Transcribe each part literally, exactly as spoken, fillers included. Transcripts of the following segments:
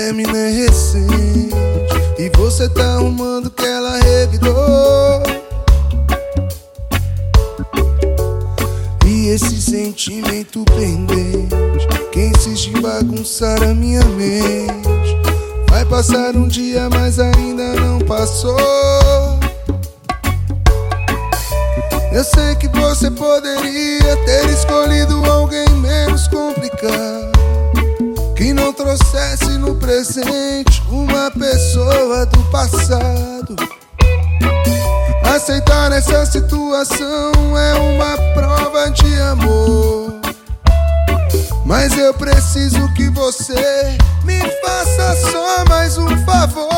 término é recente e você tá arrumando que ela revidou. E esse sentimento pendente que insiste em bagunçar a minha mente. Vai passar um dia, mas ainda não passou. Eu sei que você poderia ter escolhido alguém menos complicado, que não trouxesse no presente uma pessoa do passado. Aceitar essa situação é uma prova de amor, mas eu preciso que você me faça só mais um favor.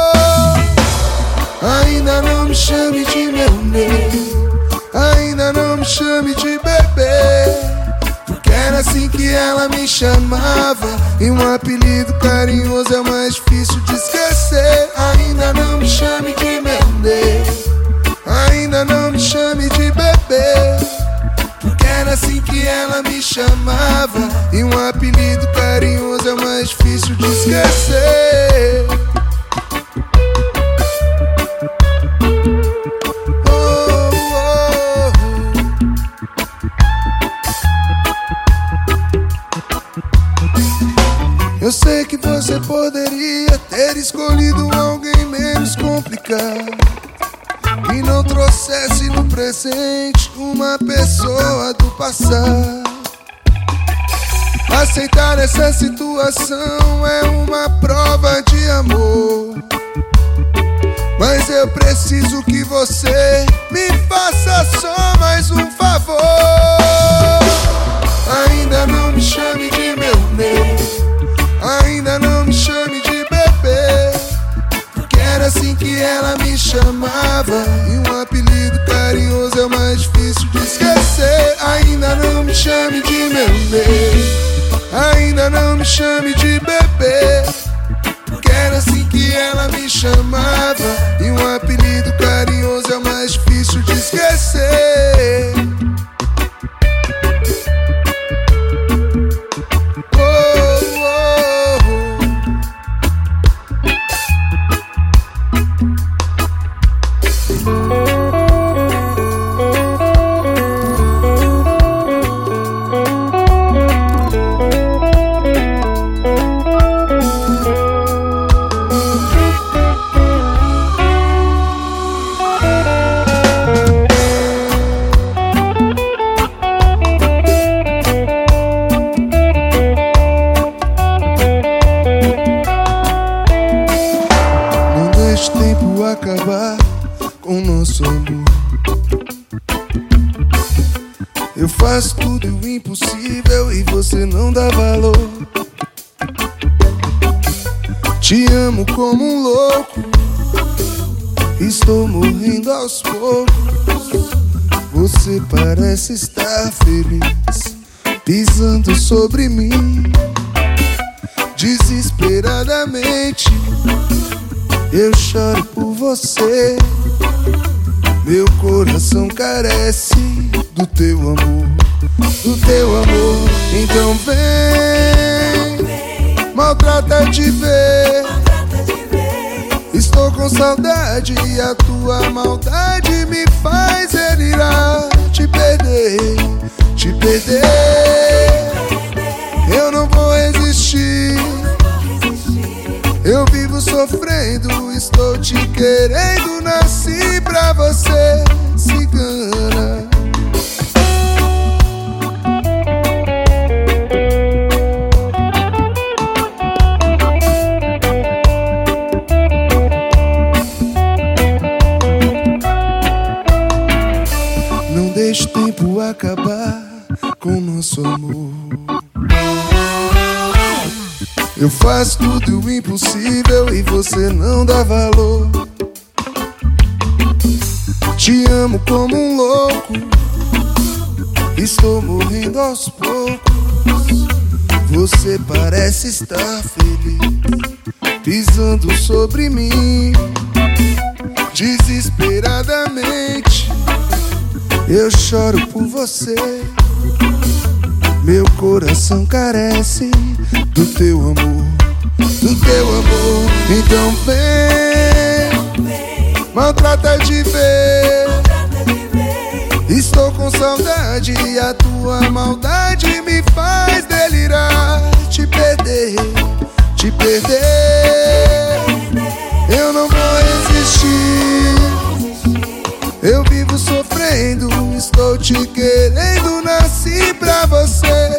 Ainda não me chame de meu bem, ainda não me chame de bebê, porque era assim que ela me chamava, e um apelido carinhoso é o mais difícil de esquecer. Ainda não me chame de meu bem, ainda não me chame de bebê, porque era assim que ela me chamava, e um apelido carinhoso é o mais difícil de esquecer. Oh, oh, oh. Eu sei que você poderia ter escolhido alguém menos complicado, que não trouxesse no presente uma pessoa do passado. Aceitar essa situação é uma prova de amor, mas eu preciso que você me faça só mais um favor. Ainda não me chame de meu bem, ainda não me chame de bebê, porque era assim que ela me chamava, e um apelido carinhoso é o mais difícil de esquecer. Ainda não me chame de meu bem, ainda não me chame de bebê, porque era assim que ela me chamava, e um apelido carinhoso é o mais difícil de esquecer. Tempo acabar com nosso amor. Eu faço tudo o impossível e você não dá valor. Te amo como um louco, estou morrendo aos poucos. Você parece estar feliz, pisando sobre mim. Desesperadamente eu choro por você, meu coração carece do teu amor, do teu amor. Então vem, maltrata de ver, estou com saudade e a tua maldade me faz delirar. Te perder, te perder, eu não vou resistir. Eu vivo sofrendo, estou te querendo, nasci pra você, cigana. Não deixe o tempo acabar com nosso amor. Eu faço tudo o impossível e você não dá valor. Te amo como um louco, estou morrendo aos poucos. Você parece estar feliz, pisando sobre mim. Desesperadamente eu choro por você, meu coração carece do teu amor, do teu amor. Então vem, maltrata de ver. Estou com saudade e a tua maldade me faz delirar. Te perder, te perder, eu não vou resistir. Eu vivo sofrendo, estou te querendo, nasci pra você.